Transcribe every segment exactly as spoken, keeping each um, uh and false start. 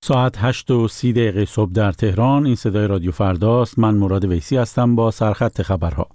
ساعت هشت و سی دقیقه صبح در تهران. این صدای رادیو فرداست. من مراد ویسی هستم با سرخط خبرها.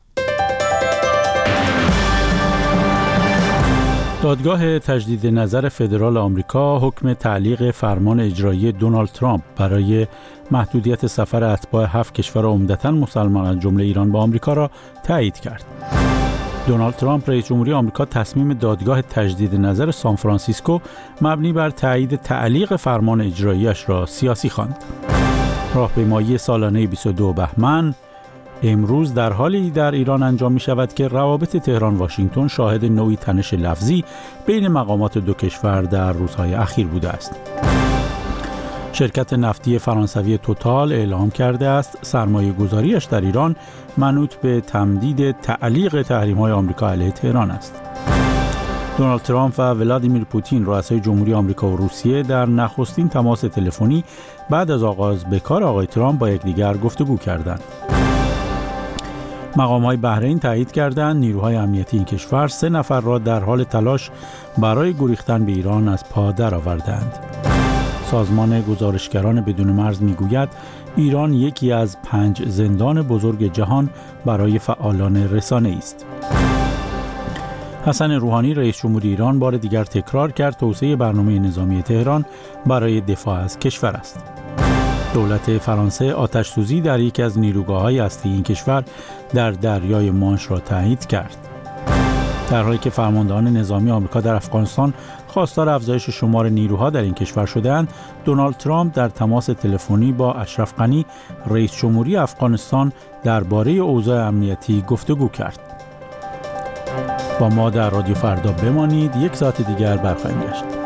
دادگاه تجدید نظر فدرال آمریکا حکم تعلیق فرمان اجرایی دونالد ترامپ برای محدودیت سفر اتباع هفت کشور عمدتاً مسلمان از جمله ایران به آمریکا را تایید کرد. دونالد ترامپ رئیس جمهوری آمریکا تصمیم دادگاه تجدید نظر سان فرانسیسکو مبنی بر تایید تعلیق فرمان اجراییش را سیاسی خواند. راهپیمایی سالانه بیست و دو بهمن امروز در حالی در ایران انجام می شود که روابط تهران واشنگتن شاهد نوعی تنش لفظی بین مقامات دو کشور در روزهای اخیر بوده است. شرکت نفتی فرانسوی توتال اعلام کرده است سرمایه گذاریش در ایران منوط به تمدید تعلیق تحریم‌های آمریکا علیه تهران است. دونالد ترامپ و ولادیمیر پوتین رؤسای جمهوری آمریکا و روسیه در نخستین تماس تلفنی بعد از آغاز به کار آقای ترامپ با یکدیگر گفتگو کردند. مقام‌های بحرین تایید کردند نیروهای امنیتی این کشور سه نفر را در حال تلاش برای گریختن به ایران از پا درآوردند. سازمان گزارشگران بدون مرز میگوید ایران یکی از پنج زندان بزرگ جهان برای فعالان رسانه‌ای است. حسن روحانی رئیس جمهوری ایران بار دیگر تکرار کرد توسعه برنامه نظامی تهران برای دفاع از کشور است. دولت فرانسه آتش سوزی در یکی از نیروگاه‌های هسته‌ای این کشور در دریای مانش را تایید کرد. در حالی که فرماندهان نظامی آمریکا در افغانستان خواستار افزایش شمار نیروها در این کشور شده‌اند، دونالد ترامپ در تماس تلفنی با اشرف غنی رئیس جمهوری افغانستان درباره اوضاع امنیتی گفتگو کرد. با ما در رادیو فردا بمانید. یک ساعت دیگر برخواهیم گشت.